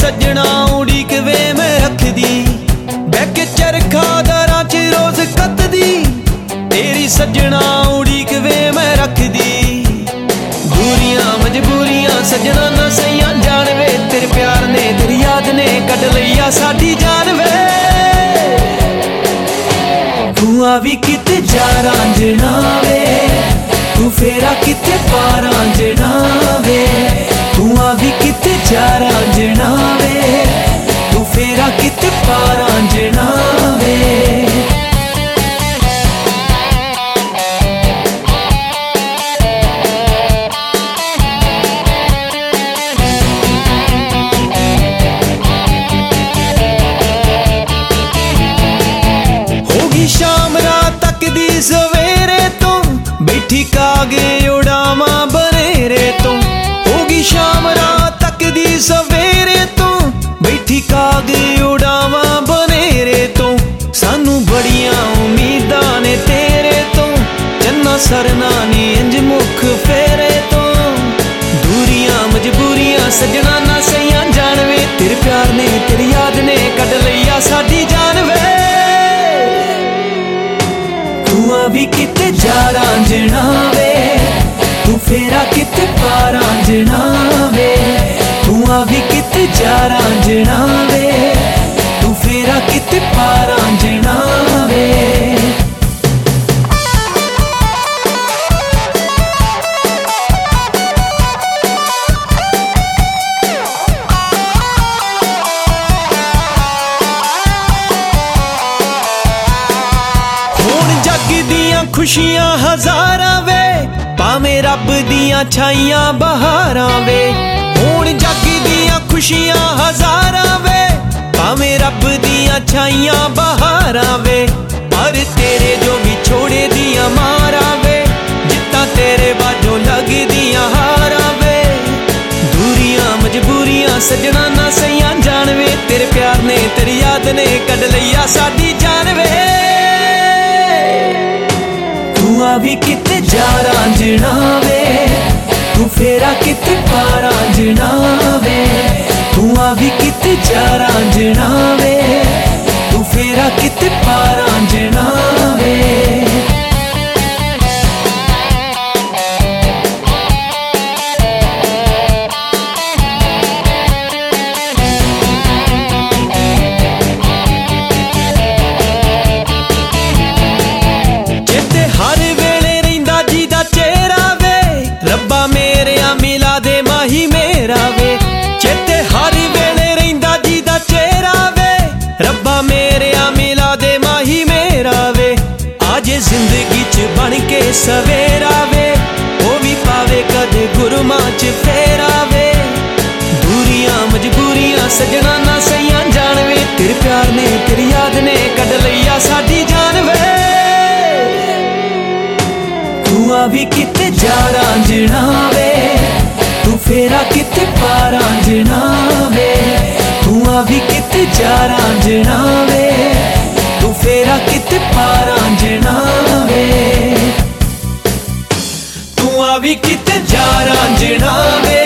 सजना उड़ीक वे मैं रख दी बैक चरखा दरां च रोज कतदी तेरी सजना उड़ीक वे मैं रख दी दूरियां मजबूरियां सजना ना सही जान वे तेरे प्यार ने तेरी याद ने कट लिया साडी जान वे तू आवी किते जा रांझना वे तू फेरा किते पा रांझना वे तू आवी किते जा रांझना वे तू फेरा किते पा रांझना वे होगी शाम रात तक दी सवेरे तो बैठी कागे उड़ावा बनेरे तो होगी शाम रात तक दी सवेरे तो बैठी कागे उड़ावा बनेरे तो सानू बड़ियां उम्मीदां ने तेरे तो जन्ना सरना नी इंज मुख फेरे तो दूरियां मजबूरियां सजना ना सही जान वे तेरे प्यार ने तेरी याद ने कट लिया साडी जान वे तू अभी किते जा रांझना वे तू फेरा किते पा रांझना वे तू अभी किते जा रांझना वे तू फेरा किते पा रांझना वे खुशियां हजारां वे भावें रब दियां छाइयां बहारां वे हुण जग दियां खुशियां हजारां वे भावें रब दियां छाइयां बहारां वे पर तेरे जो भी छोड़े दियां मारा वे जित्तां तेरे बाजों लग दियां हारा वे दूरियां मजबूरियां सजना ना सही जान वे तेरे प्यार ने तेरी याद ने कट लिया साडी जान वे तू अभी किते जा रांझना वे तू फेरा किते पा रांझना वे तू अभी किते जा रांझना वे तू फेरा किते पा रांझना वे रब्बा मेरे मिला दे माही मेरा वे चेते हर वेले रहिंदा जी दा चेहरा वे रब्बा मेरे मिला दे माही मेरा वे आज जिंदगी च बन के सवेरा वे वो भी पावे कदे गुरमां च फेरा वे दूरियां मजबूरियां सजना ना सही जान वे तेरे प्यार ने तेरी याद ने कट लिया साडी जान वे तू अभी किते जा रांझना वे तू फेरा किते पा रांझना वे तू अभी किते जा रांझना वे तू फेरा किते पा रांझना वे तू अभी किते जा रांझना वे